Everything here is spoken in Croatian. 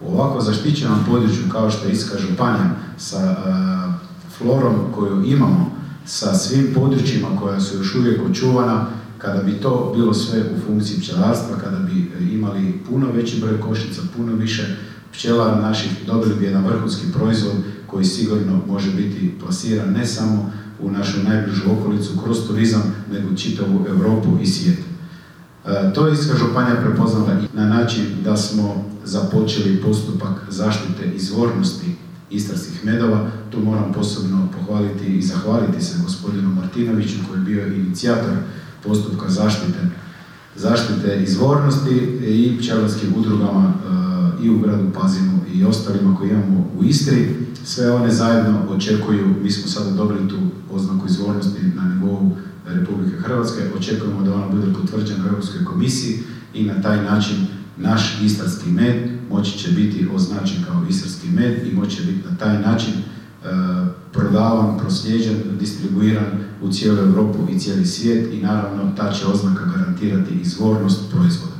U ovako zaštićenom području kao što je Istarska županija sa florom koju imamo, sa svim područjima koja su još uvijek očuvana, kada bi to bilo sve u funkciji pčelarstva, kada bi imali puno veći broj košnica, puno više pčelara naših, dobili bi jedan vrhunski proizvod koji sigurno može biti plasiran ne samo u našu najbližu okolicu kroz turizam, nego čitavu Europu i svijet. To je Istarska županija prepoznala i na način da smo započeli postupak zaštite izvornosti istarskih medova. Tu moram posebno pohvaliti i zahvaliti se gospodinu Martinoviću koji je bio inicijator postupka zaštite izvornosti i pčelarskim udrugama i u gradu Pazinu i ostalima koji imamo u Istri. Sve one zajedno očekuju, mi smo sada dobili tu oznaku izvornosti na nivou Republike Hrvatske, očekujemo da ona bude potvrđena u Europskoj komisiji i na taj način naš istarski med moći će biti označen kao istarski med i moći će biti na taj način prodavan, proslijeđen, distribuiran u cijelu Europu i cijeli svijet i naravno ta će oznaka garantirati izvornost proizvoda.